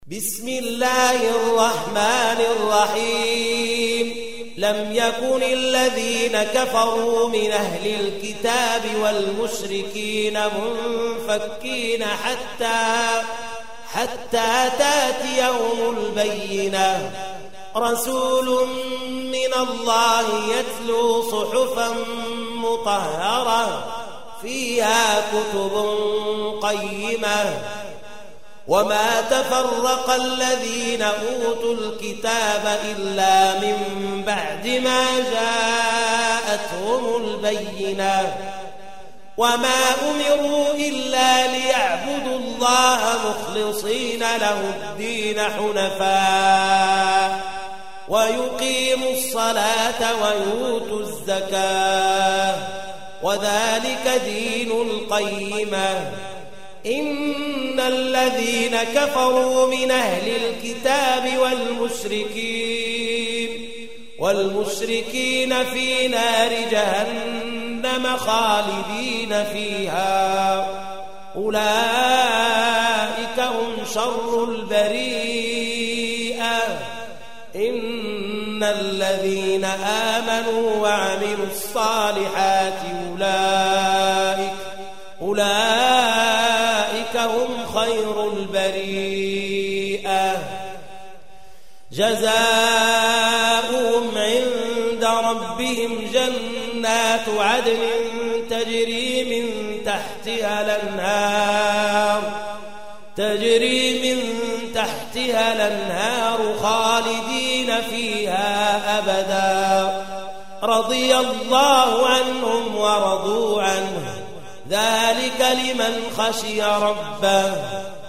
بسم الله الرحمن الرحيم لم يكن الذين كفروا من أهل الكتاب والمشركين منفكين حتى تأتيهم البينة رسول من الله يتلو صحفا مطهرة فيها كتب قيمة وما تفرق الذين أوتوا الكتاب إلا من بعد ما جاءتهم البينة وما أمروا إلا ليعبدوا الله مخلصين له الدين حنفاء ويقيموا الصلاة ويؤتوا الزكاة وذلك دين القيمة إن الذين كفروا من أهل الكتاب والمشركين في نار جهنم خالدين فيها أولئك هم شر البريئة إن الذين آمنوا وعملوا الصالحات أولئك هم خير البريئة جزاؤهم عند ربهم جنات عدن تجري من تحتها الأنهار خالدين فيها أبدا رضي الله عنهم ورضوا عنه ذلك لمن خشي ربه